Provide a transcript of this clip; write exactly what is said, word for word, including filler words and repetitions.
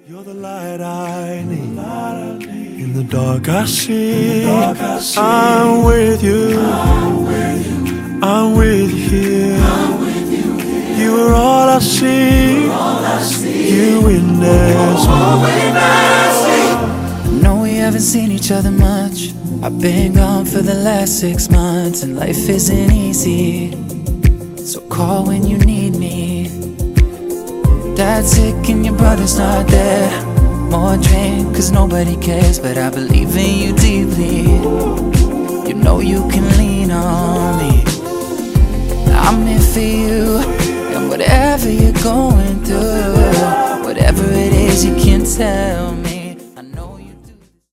You're the light I need. In the dark I see. I'm with you. I'm with you here. You are all I see. You witness me. No, we haven't seen each other much. I've been gone for the last six months, and life isn't easy. So call when you need me. Dad's sick and your brother's not there. More drink cause nobody cares, but I believe in you deeply. You know you can lean on me. I'm here for you, and whatever you're going through, whatever it is you can tell me.